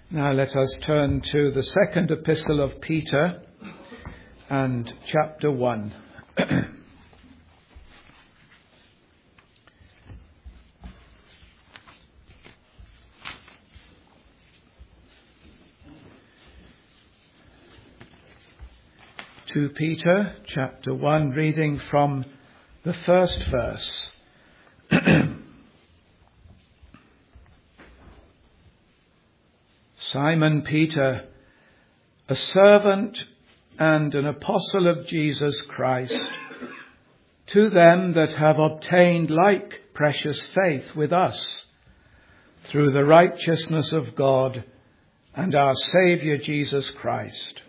Now let us turn to the second epistle of Peter and chapter 1. To Peter, chapter 1, reading from the first verse. Simon Peter, a servant and an apostle of Jesus Christ, to them that have obtained like precious faith with us, through the righteousness of God and our Saviour Jesus Christ.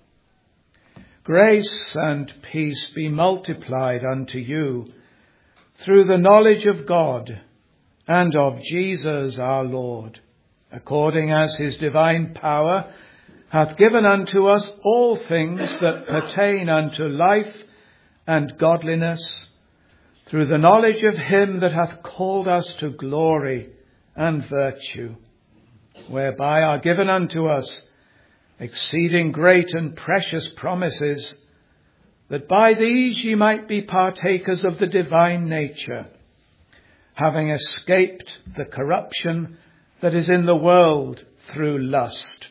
Grace and peace be multiplied unto you through the knowledge of God and of Jesus our Lord, according as his divine power hath given unto us all things that pertain unto life and godliness, through the knowledge of him that hath called us to glory and virtue, whereby are given unto us exceeding great and precious promises, that by these ye might be partakers of the divine nature, having escaped the corruption that is in the world through lust.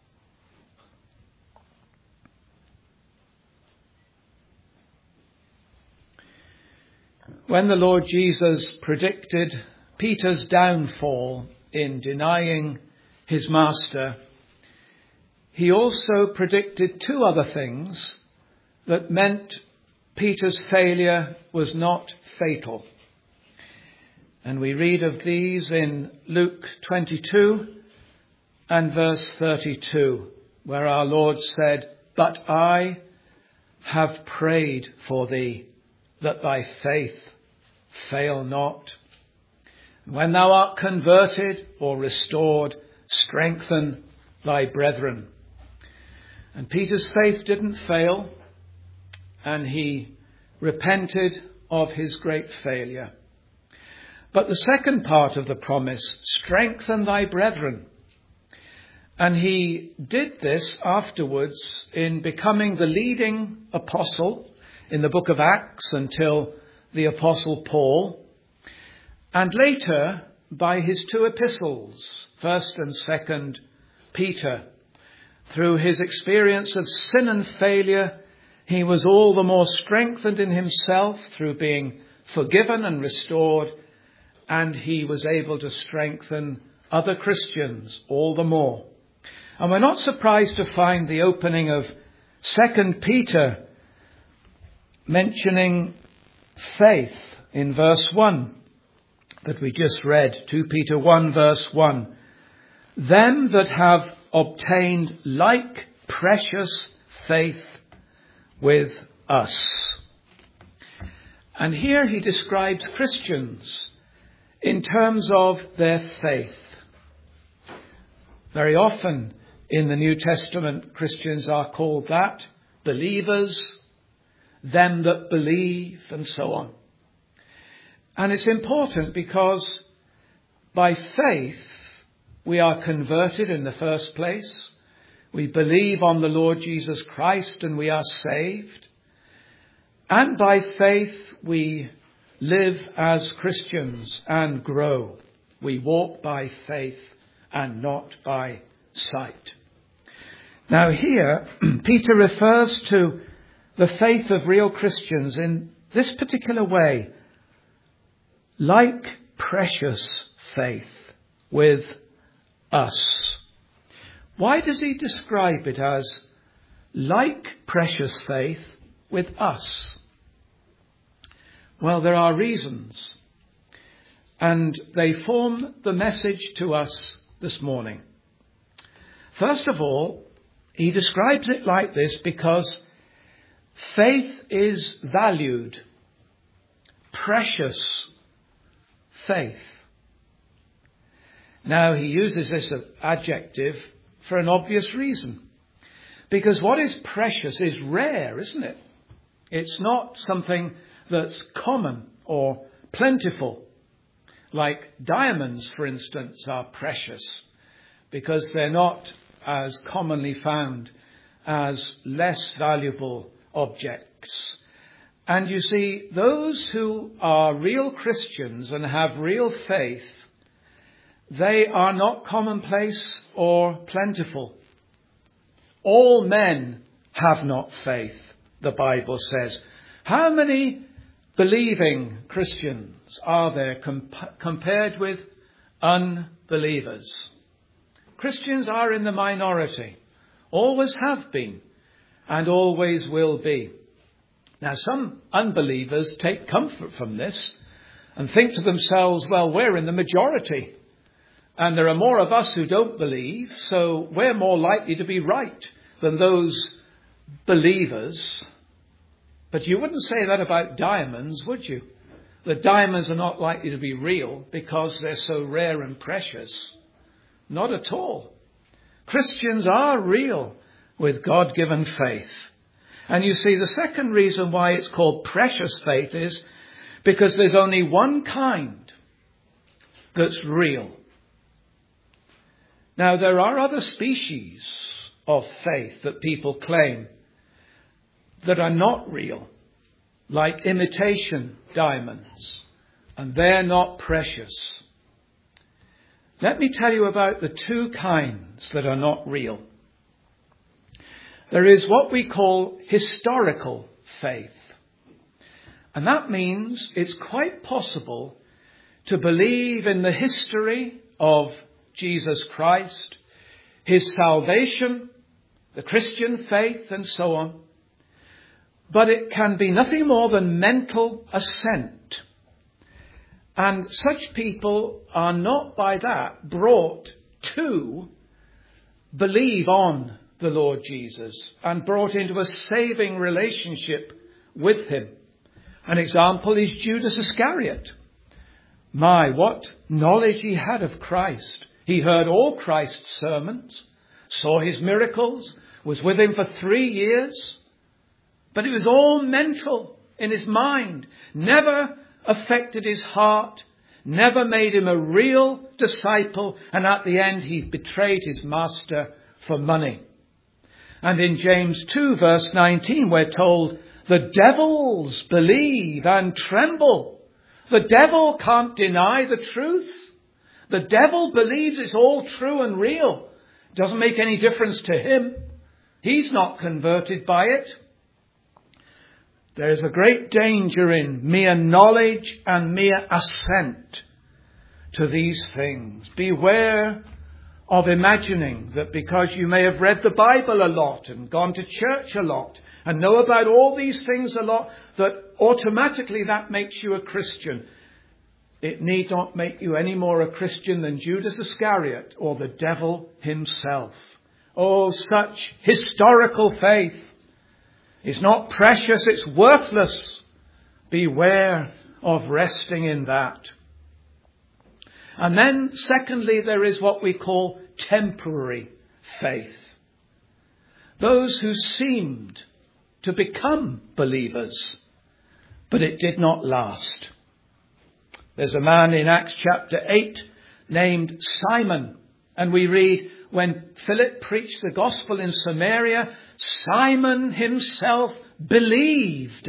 When the Lord Jesus predicted Peter's downfall in denying his master, he also predicted two other things that meant Peter's failure was not fatal. And we read of these in Luke 22 and verse 32, where our Lord said, "But I have prayed for thee, that thy faith fail not. When thou art converted or restored, strengthen thy brethren." And Peter's faith didn't fail, and he repented of his great failure. But the second part of the promise, strengthen thy brethren. And he did this afterwards in becoming the leading apostle in the book of Acts until the apostle Paul, and later by his two epistles, 1st and 2nd Peter. Through his experience of sin and failure, he was all the more strengthened in himself through being forgiven and restored, and he was able to strengthen other Christians all the more. And we're not surprised to find the opening of 2nd Peter mentioning faith in verse 1 that we just read, 2 Peter 1 verse 1. Them that have obtained like precious faith with us. And here he describes Christians in terms of their faith. Very often in the New Testament, Christians are called that, believers, them that believe, and so on. And it's important because by faith we are converted in the first place. We believe on the Lord Jesus Christ and we are saved. And by faith we live as Christians and grow. We walk by faith and not by sight. Now here, Peter refers to the faith of real Christians in this particular way. Like precious faith with us. Why does he describe it as like precious faith with us? Well, there are reasons, and they form the message to us this morning. First of all, he describes it like this because faith is valued. Precious faith. Now, he uses this adjective for an obvious reason. Because what is precious is rare, isn't it? It's not something that's common or plentiful. Like diamonds, for instance, are precious. because they're not as commonly found as less valuable objects. And you see, those who are real Christians and have real faith, they are not commonplace or plentiful. All men have not faith, the Bible says. How many believing Christians are there compared with unbelievers? Christians are in the minority, always have been, and always will be. Now, some unbelievers take comfort from this and think to themselves, well, we're in the majority, and there are more of us who don't believe, so we're more likely to be right than those believers. But you wouldn't say that about diamonds, would you? The diamonds are not likely to be real because they're so rare and precious. Not at all. Christians are real with God-given faith. And you see, the second reason why it's called precious faith is because there's only one kind that's real. Now, there are other species of faith that people claim that are not real, like imitation diamonds, and they're not precious. Let me tell you about the two kinds that are not real. There is what we call historical faith. And that means it's quite possible to believe in the history of Jesus Christ, his salvation, the Christian faith, and so on. But it can be nothing more than mental assent. And such people are not by that brought to believe on the Lord Jesus and brought into a saving relationship with him. An example is Judas Iscariot. My, what knowledge he had of Christ. He heard all Christ's sermons, saw his miracles, was with him for 3 years. But it was all mental in his mind, never affected his heart, never made him a real disciple, and at the end he betrayed his master for money. And in James 2 verse 19 we're told, the devils believe and tremble. The devil can't deny the truth. The devil believes it's all true and real. It doesn't make any difference to him. He's not converted by it. There is a great danger in mere knowledge and mere assent to these things. Beware of imagining that because you may have read the Bible a lot and gone to church a lot and know about all these things a lot, that automatically that makes you a Christian. It need not make you any more a Christian than Judas Iscariot or the devil himself. Oh, such historical faith is not precious, it's worthless. Beware of resting in that. And then, secondly, there is what we call temporary faith. Those who seemed to become believers, but it did not last. There's a man in Acts chapter 8 named Simon, and we read, when Philip preached the gospel in Samaria, Simon himself believed.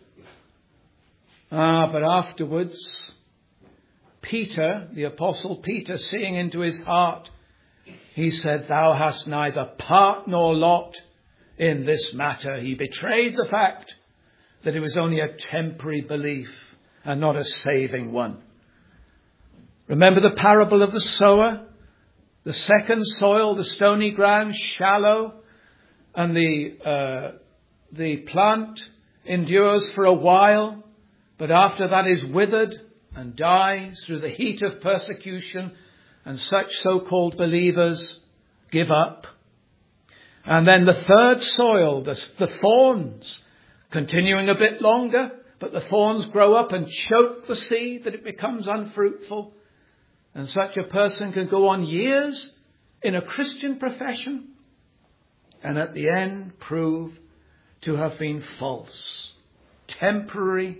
But afterwards, Peter, the apostle Peter, seeing into his heart, he said, thou hast neither part nor lot in this matter. He betrayed the fact that it was only a temporary belief and not a saving one. Remember the parable of the sower? The second soil, the stony ground, shallow, and the plant endures for a while, but after that is withered and dies through the heat of persecution, and such so-called believers give up. And then the third soil, the thorns, continuing a bit longer, but the thorns grow up and choke the seed that it becomes unfruitful. And such a person can go on years in a Christian profession and at the end prove to have been false. Temporary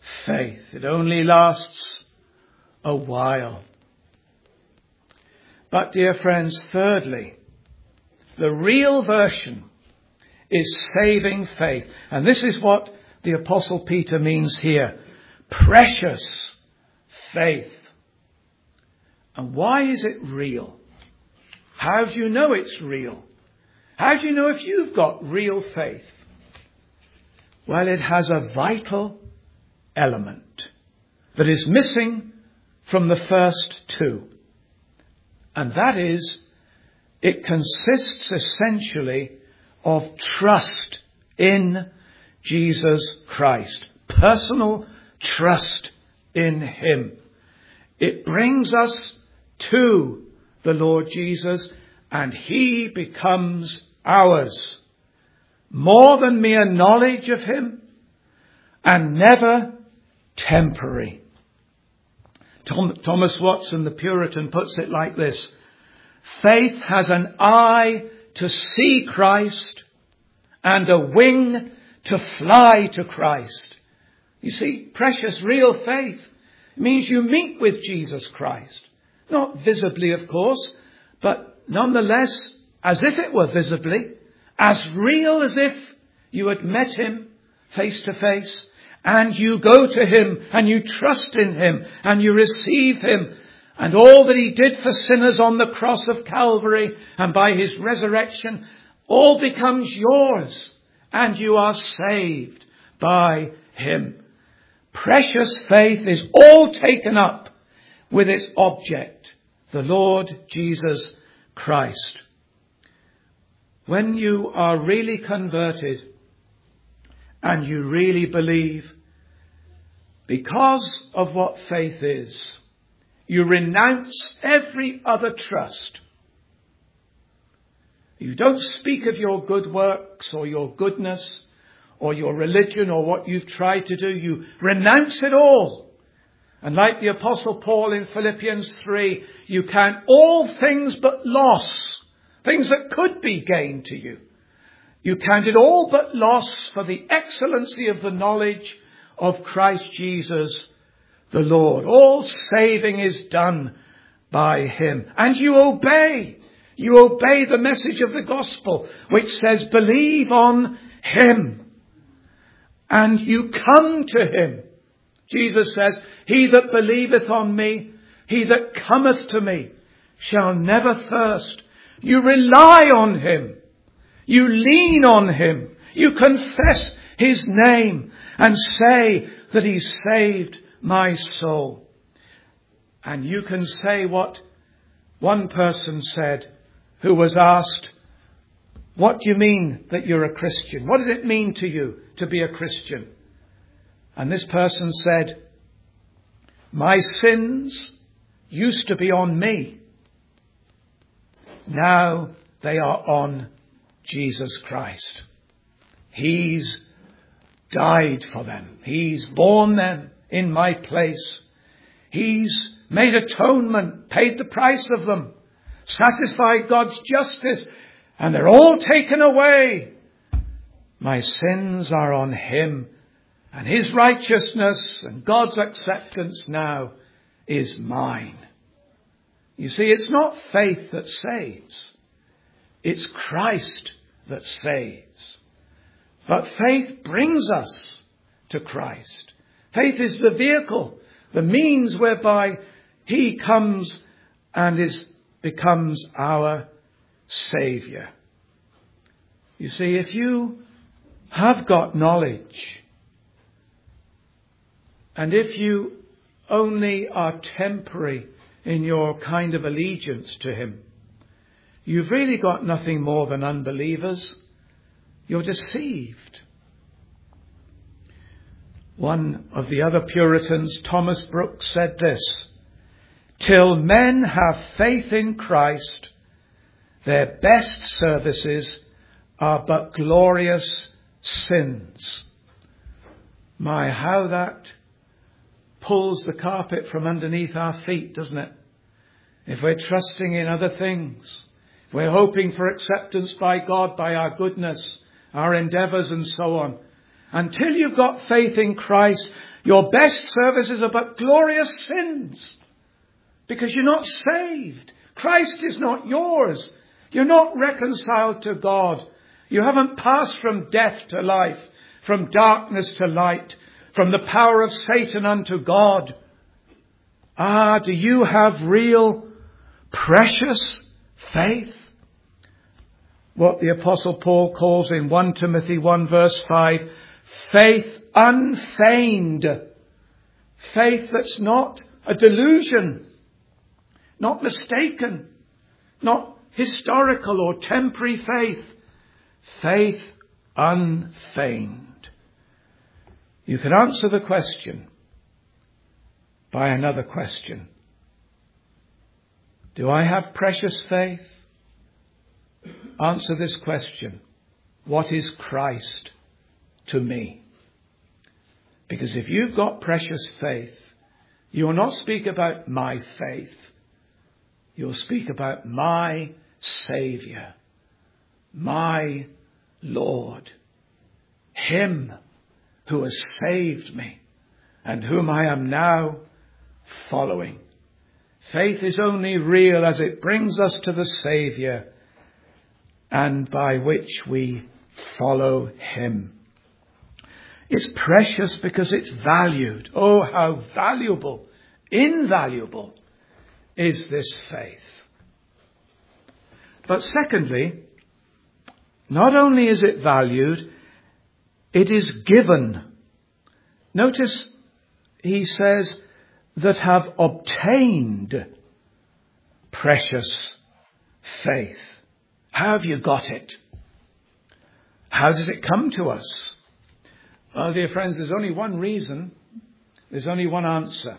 faith. It only lasts a while. But, dear friends, thirdly, the real version is saving faith. And this is what the Apostle Peter means here. Precious faith. And why is it real? How do you know it's real? How do you know if you've got real faith? Well, it has a vital element that is missing from the first two. And that is, it consists essentially of trust in Jesus Christ. Personal trust in Him. It brings us to the Lord Jesus and He becomes ours. More than mere knowledge of Him and never temporary. Thomas Watson, the Puritan, puts it like this. Faith has an eye to see Christ and a wing to fly to Christ. You see, precious real faith means you meet with Jesus Christ. Not visibly, of course, but nonetheless, as if it were visibly, as real as if you had met Him face to face, and you go to Him and you trust in Him and you receive Him and all that He did for sinners on the cross of Calvary and by His resurrection all becomes yours and you are saved by Him. Precious faith is all taken up with its object, the Lord Jesus Christ. When you are really converted and you really believe, because of what faith is, you renounce every other trust. You don't speak of your good works or your goodness or your religion or what you've tried to do. You renounce it all. And like the Apostle Paul in Philippians 3, you count all things but loss, things that could be gain to you. You count it all but loss for the excellency of the knowledge of Christ Jesus the Lord. All saving is done by Him. And you obey. You obey the message of the gospel, which says, believe on Him. And you come to Him. Jesus says, he that believeth on me, he that cometh to me, shall never thirst. You rely on Him. You lean on Him. You confess His name and say that He saved my soul. And you can say what one person said who was asked, what do you mean that you're a Christian? What does it mean to you to be a Christian? And this person said, my sins used to be on me. Now they are on Jesus Christ. He's died for them. He's borne them in my place. He's made atonement, paid the price of them, satisfied God's justice, and they're all taken away. My sins are on Him, and His righteousness and God's acceptance now is mine. You see, it's not faith that saves. It's Christ that saves. But faith brings us to Christ. Faith is the vehicle, the means whereby He comes and becomes our Saviour. You see, if you have got knowledge, and if you only are temporary in your kind of allegiance to Him, you've really got nothing more than unbelievers. You're deceived. One of the other Puritans, Thomas Brooks, said this, till men have faith in Christ, their best services are but glorious sins. My, how that pulls the carpet from underneath our feet, doesn't it? If we're trusting in other things, if we're hoping for acceptance by God, by our goodness, our endeavours and so on. Until you've got faith in Christ, your best services are but glorious sins. Because you're not saved. Christ is not yours. You're not reconciled to God. You haven't passed from death to life, from darkness to light, from the power of Satan unto God. Do you have real, precious faith? What the Apostle Paul calls in 1 Timothy 1 verse 5, faith unfeigned. Faith that's not a delusion, not mistaken, not historical or temporary faith. Faith unfeigned. You can answer the question by another question. Do I have precious faith? Answer this question. What is Christ to me? Because if you've got precious faith, you will not speak about my faith. You'll speak about my Saviour, my Lord, Him who has saved me and whom I am now following. Faith is only real as it brings us to the Saviour and by which we follow Him. It's precious because it's valued. Oh, how valuable, invaluable is this faith. But secondly, not only is it valued, it is given. Notice he says that have obtained precious faith. How have you got it? How does it come to us? Well, dear friends, there's only one reason. There's only one answer.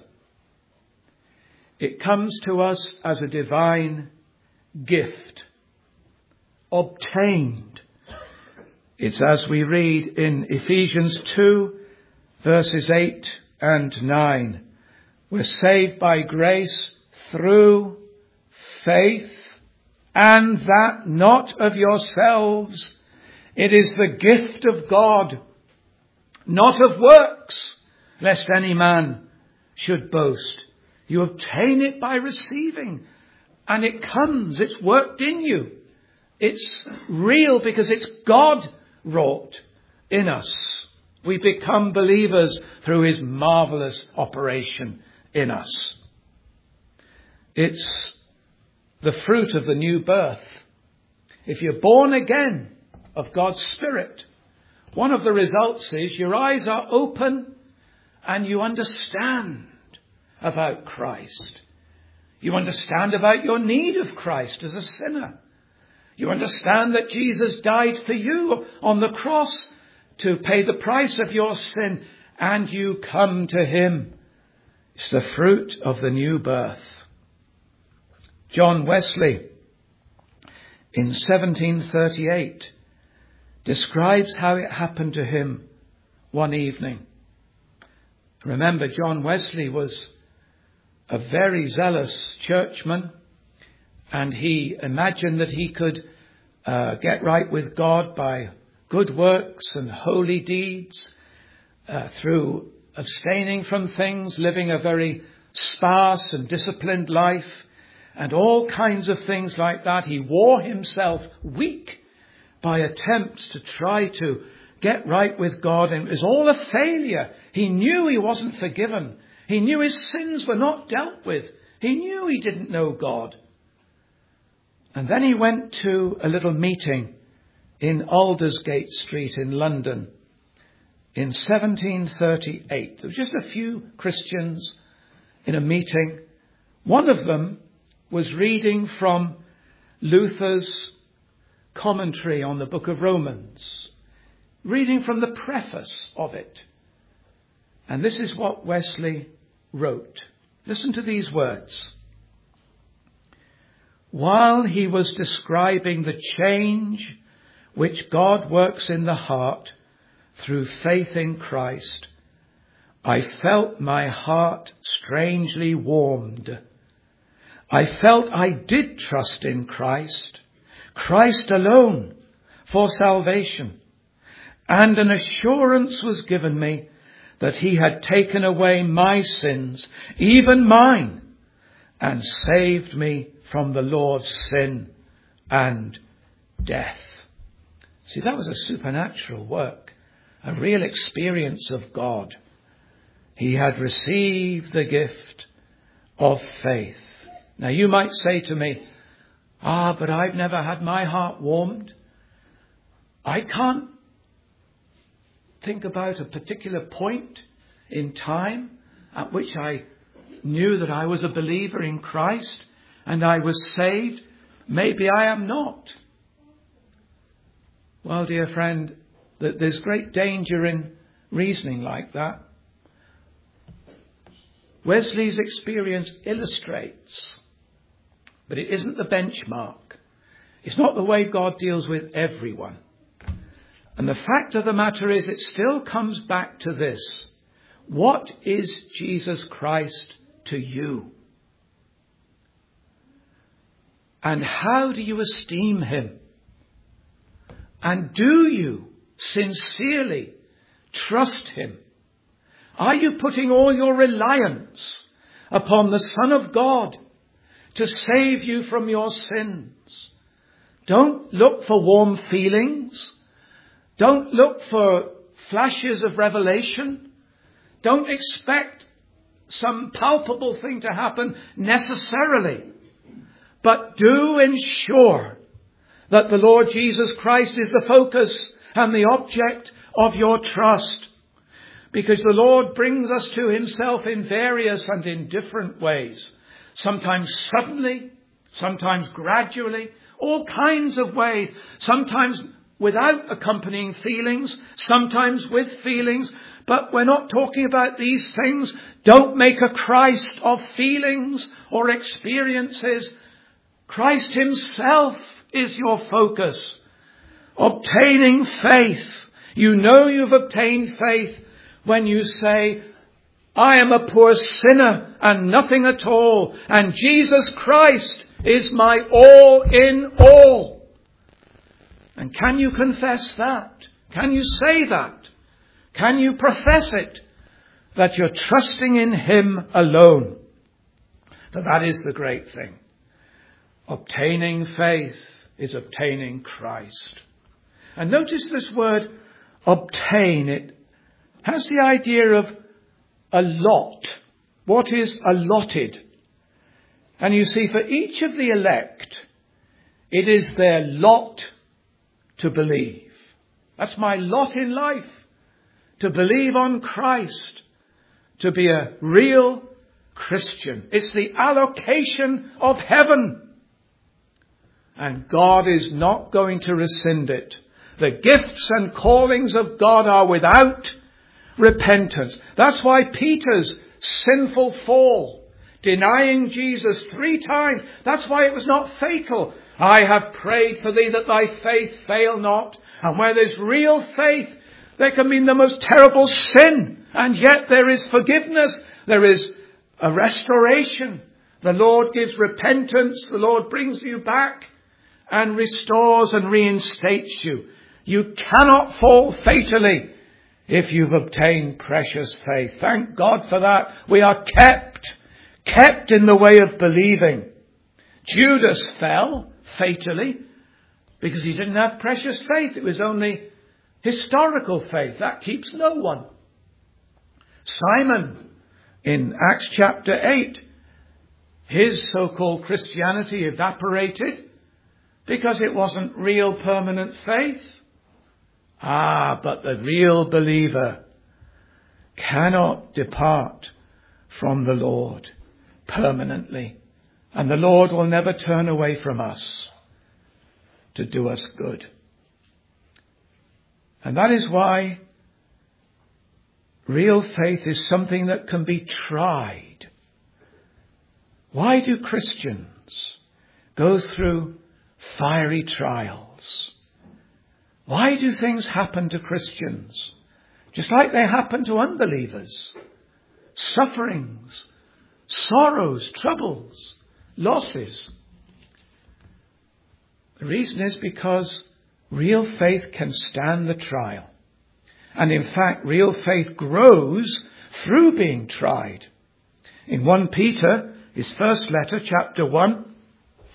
It comes to us as a divine gift. Obtained. It's as we read in Ephesians 2, verses 8 and 9. We're saved by grace through faith, and that not of yourselves. It is the gift of God, not of works, lest any man should boast. You obtain it by receiving, and it comes, it's worked in you. It's real because it's God wrought in us. We become believers through His marvelous operation in us. It's the fruit of the new birth. If you're born again of God's Spirit, one of the results is your eyes are open and you understand about Christ. You understand about your need of Christ as a sinner. You understand that Jesus died for you on the cross to pay the price of your sin, and you come to Him. It's the fruit of the new birth. John Wesley, in 1738, describes how it happened to him one evening. Remember, John Wesley was a very zealous churchman, and he imagined that he could get right with God by good works and holy deeds, through abstaining from things, living a very sparse and disciplined life, and all kinds of things like that. He wore himself weak by attempts to try to get right with God, and it was all a failure. He knew he wasn't forgiven. He knew his sins were not dealt with. He knew he didn't know God. And then he went to a little meeting in Aldersgate Street in London in 1738. There were just a few Christians in a meeting. One of them was reading from Luther's commentary on the book of Romans, reading from the preface of it. And this is what Wesley wrote. Listen to these words. While he was describing the change which God works in the heart through faith in Christ, I felt my heart strangely warmed. I felt I did trust in Christ, Christ alone, for salvation, and an assurance was given me that He had taken away my sins, even mine, and saved me from the Lord's sin and death. See, that was a supernatural work, a real experience of God. He had received the gift of faith. Now you might say to me, but I've never had my heart warmed. I can't think about a particular point in time at which I knew that I was a believer in Christ and I was saved. Maybe I am not. Well, dear friend, there's great danger in reasoning like that. Wesley's experience illustrates, but it isn't the benchmark. It's not the way God deals with everyone. And the fact of the matter is, it still comes back to this. What is Jesus Christ to you? And how do you esteem him? And do you sincerely trust him? Are you putting all your reliance upon the Son of God to save you from your sins? Don't look for warm feelings. Don't look for flashes of revelation. Don't expect some palpable thing to happen necessarily. But do ensure that the Lord Jesus Christ is the focus and the object of your trust. Because the Lord brings us to himself in various and in different ways. Sometimes suddenly, sometimes gradually, all kinds of ways. Sometimes without accompanying feelings, sometimes with feelings. But we're not talking about these things. Don't make a Christ of feelings or experiences. Christ himself is your focus. Obtaining faith. You know you've obtained faith when you say, I am a poor sinner and nothing at all, and Jesus Christ is my all in all. And can you confess that? Can you say that? Can you profess it? That you're trusting in him alone. That is the great thing. Obtaining faith is obtaining Christ. And notice this word obtain. It has the idea of a lot. What is allotted? And you see, for each of the elect, it is their lot to believe. That's my lot in life. To believe on Christ. To be a real Christian. It's the allocation of heaven. And God is not going to rescind it. The gifts and callings of God are without repentance. That's why Peter's sinful fall, denying Jesus 3 times, that's why it was not fatal. I have prayed for thee that thy faith fail not. And where there's real faith, there can be the most terrible sin. And yet there is forgiveness. There is a restoration. The Lord gives repentance. The Lord brings you back and restores and reinstates you. You cannot fall fatally if you've obtained precious faith. Thank God for that. We are kept in the way of believing. Judas fell fatally because he didn't have precious faith. It was only historical faith. That keeps no one. Simon, in Acts chapter 8, his so-called Christianity evaporated because it wasn't real permanent faith. But the real believer cannot depart from the Lord permanently. And the Lord will never turn away from us to do us good. And that is why real faith is something that can be tried. Why do Christians go through fiery trials? Why do things happen to Christians just like they happen to unbelievers? Sufferings, sorrows, troubles, losses. The reason is because real faith can stand the trial. And in fact, real faith grows through being tried. In 1 Peter, his first letter, chapter 1,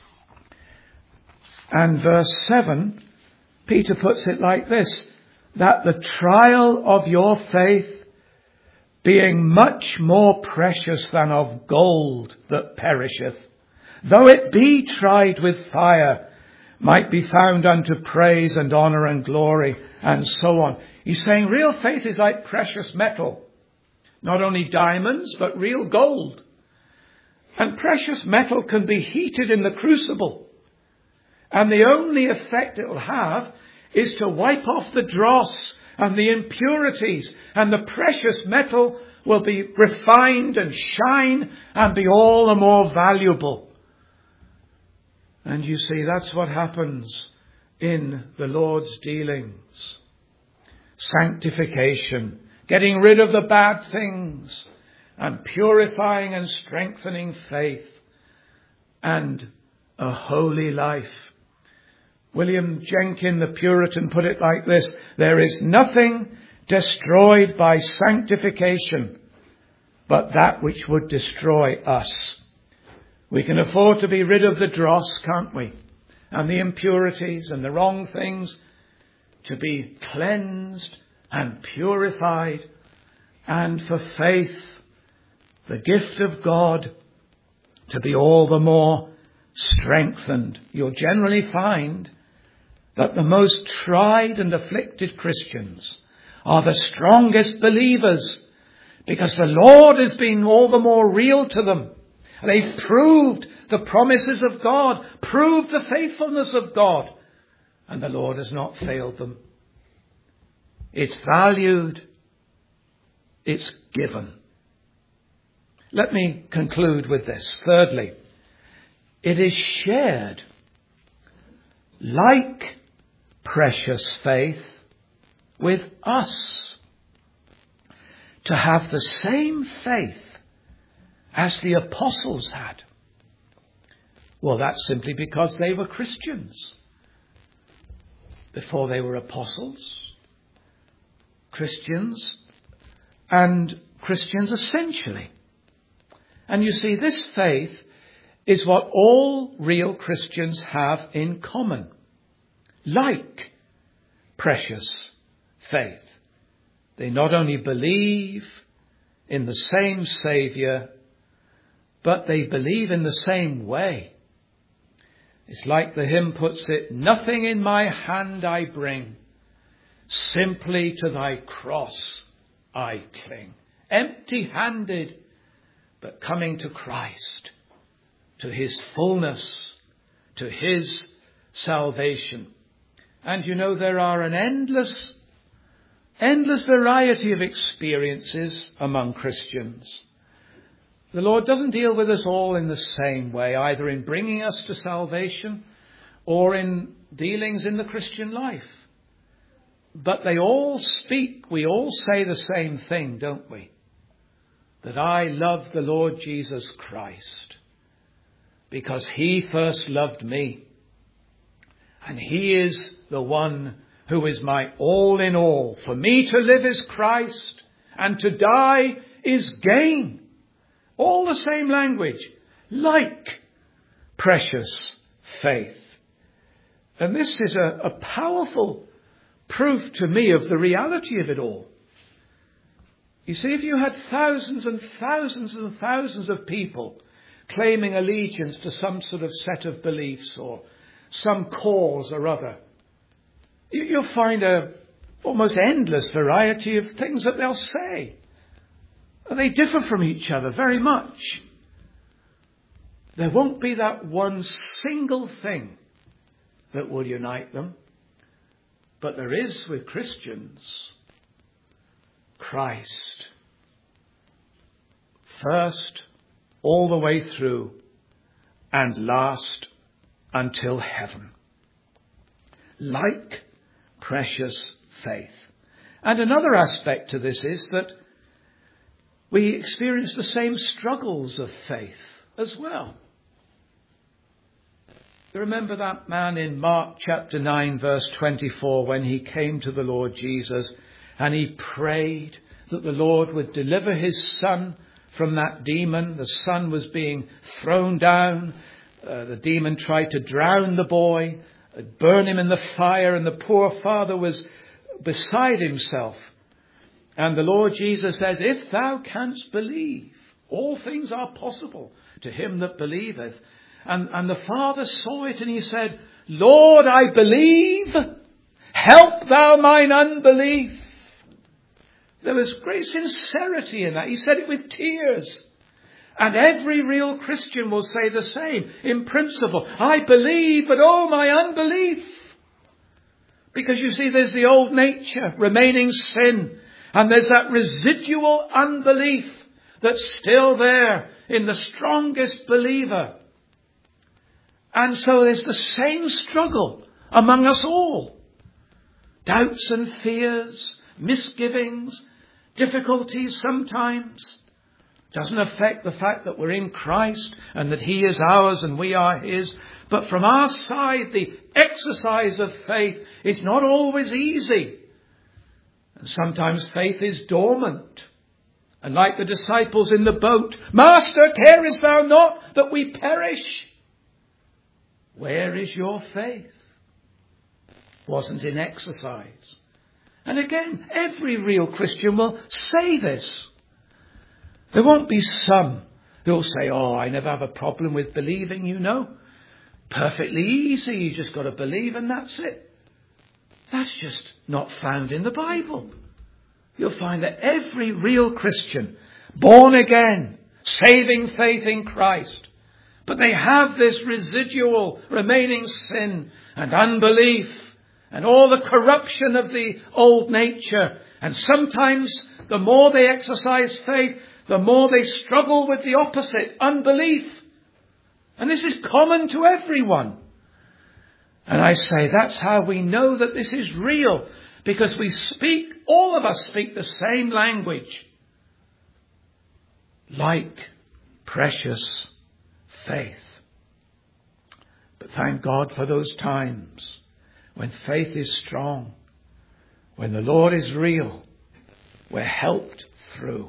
And verse 7, Peter puts it like this, that the trial of your faith, being much more precious than of gold that perisheth, though it be tried with fire, might be found unto praise and honour and glory, and so on. He's saying real faith is like precious metal. Not only diamonds, but real gold. And precious metal can be heated in the crucible. And the only effect it will have is to wipe off the dross and the impurities. And the precious metal will be refined and shine and be all the more valuable. And you see, that's what happens in the Lord's dealings. Sanctification, getting rid of the bad things, and purifying and strengthening faith, and a holy life. William Jenkin, the Puritan, put it like this: there is nothing destroyed by sanctification but that which would destroy us. We can afford to be rid of the dross, can't we? And the impurities and the wrong things, to be cleansed and purified, and for faith, the gift of God, to be all the more strengthened. You'll generally find that the most tried and afflicted Christians are the strongest believers, because the Lord has been all the more real to them. They've proved the promises of God, proved the faithfulness of God, and the Lord has not failed them. It's valued. It's given. Let me conclude with this. Thirdly, it is shared, like precious faith, with us. To have the same faith as the apostles had. Well, that's simply because they were Christians. Before they were apostles, Christians, and Christians essentially. And you see, this faith is what all real Christians have in common. Like precious faith. They not only believe in the same Saviour, but they believe in the same way. It's like the hymn puts it, nothing in my hand I bring, simply to thy cross I cling. Empty-handed, but coming to Christ, to his fullness, to his salvation. And you know, there are an endless variety of experiences among Christians. The Lord doesn't deal with us all in the same way, either in bringing us to salvation or in dealings in the Christian life. But they all speak, we all say the same thing, don't we? That I love the Lord Jesus Christ because he first loved me. And he is the one who is my all in all. For me to live is Christ, and to die is gain. All the same language, like precious faith. And this is a powerful proof to me of the reality of it all. You see, if you had thousands and thousands and thousands of people claiming allegiance to some sort of set of beliefs or some cause or other, you'll find a almost endless variety of things that they'll say. They differ from each other very much. There won't be that one single thing that will unite them. But there is with Christians Christ. First, all the way through, and last until heaven. Like precious faith. And another aspect to this is that we experience the same struggles of faith as well. You remember that man in Mark chapter 9 verse 24 when he came to the Lord Jesus and he prayed that the Lord would deliver his son from that demon. The son was being thrown down. The demon tried to drown the boy. They'd burn him in the fire, and the poor father was beside himself. And the Lord Jesus says, if thou canst believe, all things are possible to him that believeth. And the father saw it and he said, Lord, I believe. Help thou mine unbelief. There was great sincerity in that. He said it with tears. And every real Christian will say the same in principle. I believe, but oh, my unbelief. Because you see, there's the old nature, remaining sin. And there's that residual unbelief that's still there in the strongest believer. And so there's the same struggle among us all. Doubts and fears, misgivings, difficulties sometimes. Doesn't affect the fact that we're in Christ and that he is ours and we are his. But from our side, the exercise of faith is not always easy. And sometimes faith is dormant. And like the disciples in the boat, Master, carest thou not that we perish? Where is your faith? Wasn't in exercise. And again, every real Christian will say this. There won't be some who'll say, oh, I never have a problem with believing, you know. Perfectly easy, you just got to believe and that's it. That's just not found in the Bible. You'll find that every real Christian, born again, saving faith in Christ, but they have this residual remaining sin and unbelief and all the corruption of the old nature. And sometimes the more they exercise faith, the more they struggle with the opposite, unbelief. And this is common to everyone. And I say that's how we know that this is real. Because we speak, all of us speak the same language. Like precious faith. But thank God for those times when faith is strong. When the Lord is real. We're helped through.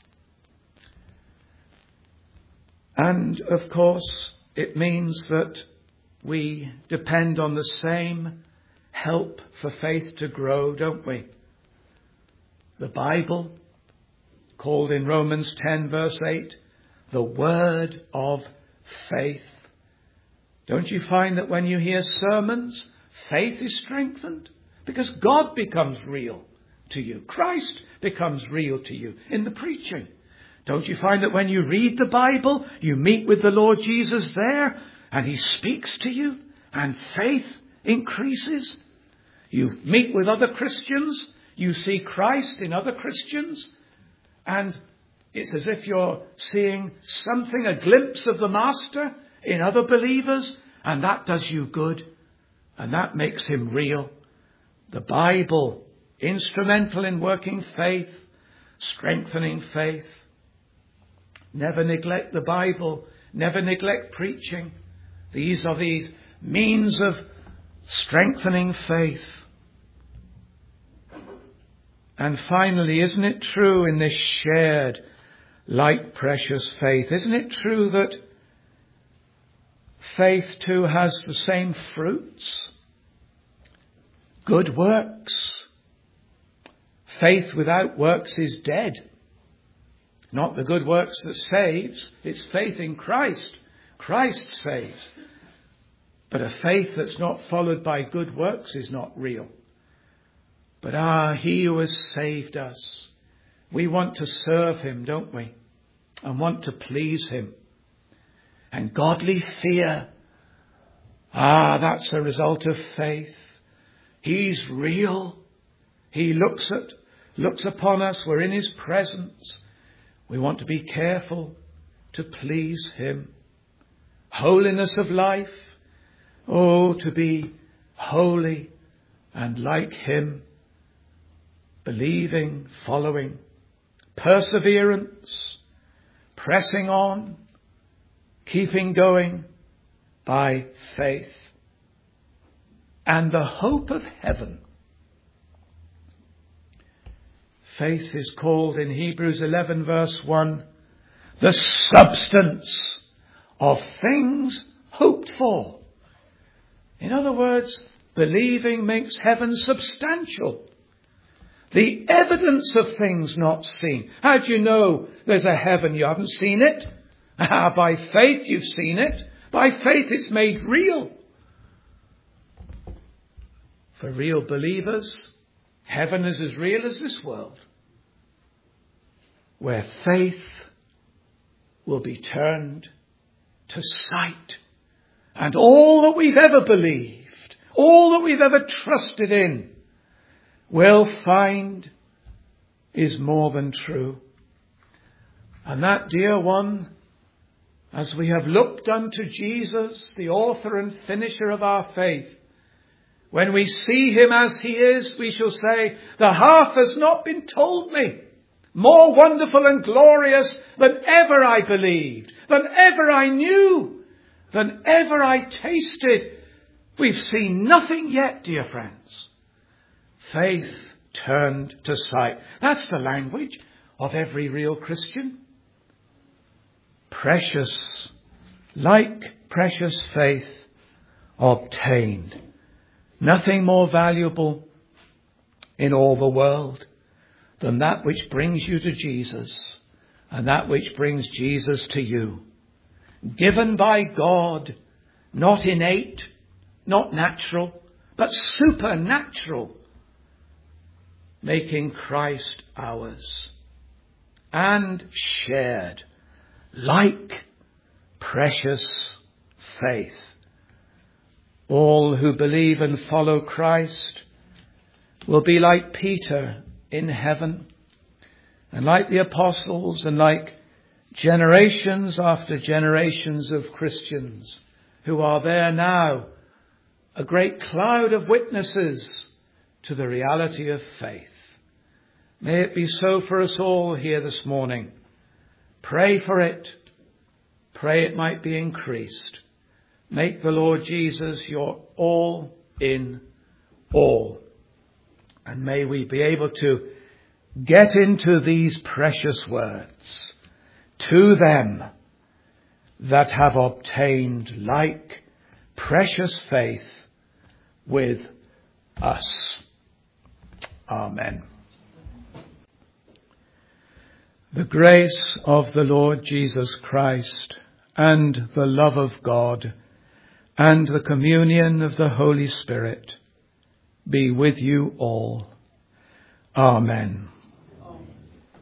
And of course, it means that we depend on the same help for faith to grow, don't we? The Bible, called in Romans 10 verse 8, the word of faith. Don't you find that when you hear sermons, faith is strengthened? Because God becomes real to you. Christ becomes real to you in the preaching. Don't you find that when you read the Bible, you meet with the Lord Jesus there and he speaks to you and faith increases? You meet with other Christians, you see Christ in other Christians, and it's as if you're seeing something, a glimpse of the Master in other believers, and that does you good, and that makes him real. The Bible, instrumental in working faith, strengthening faith. Never neglect the Bible. Never neglect preaching. These are these means of strengthening faith. And finally, isn't it true in this shared like precious faith? Isn't it true that faith too has the same fruits? Good works. Faith without works is dead. Not the good works that saves. It's faith in Christ. Christ saves. But a faith that's not followed by good works is not real. But he who has saved us, we want to serve him, don't we? And want to please him. And godly fear, that's a result of faith. He's real. He looks upon us. We're in his presence. We want to be careful to please him. Holiness of life. Oh, to be holy and like him. Believing, following. Perseverance. Pressing on. Keeping going by faith. And the hope of heaven. Faith is called in Hebrews 11 verse 1, the substance of things hoped for. In other words, believing makes heaven substantial. The evidence of things not seen. How do you know there's a heaven? You haven't seen it. By faith you've seen it. By faith it's made real. For real believers, heaven is as real as this world, where faith will be turned to sight. And all that we've ever believed, all that we've ever trusted in, we'll find is more than true. And that, dear one, as we have looked unto Jesus, the author and finisher of our faith, when we see him as he is, we shall say, the half has not been told me. More wonderful and glorious than ever I believed, than ever I knew, than ever I tasted. We've seen nothing yet, dear friends. Faith turned to sight. That's the language of every real Christian. Precious, like precious faith obtained. Nothing more valuable in all the world than that which brings you to Jesus and that which brings Jesus to you. Given by God, not innate, not natural, but supernatural, making Christ ours, and shared like precious faith. All who believe and follow Christ will be like Peter in heaven, and like the apostles, and like generations after generations of Christians who are there now, a great cloud of witnesses to the reality of faith. May it be so for us all here this morning. Pray for it. Pray it might be increased. Make the Lord Jesus your all in all. And may we be able to get into these precious words. To them that have obtained like precious faith with us. Amen. The grace of the Lord Jesus Christ and the love of God and the communion of the Holy Spirit be with you all. Amen.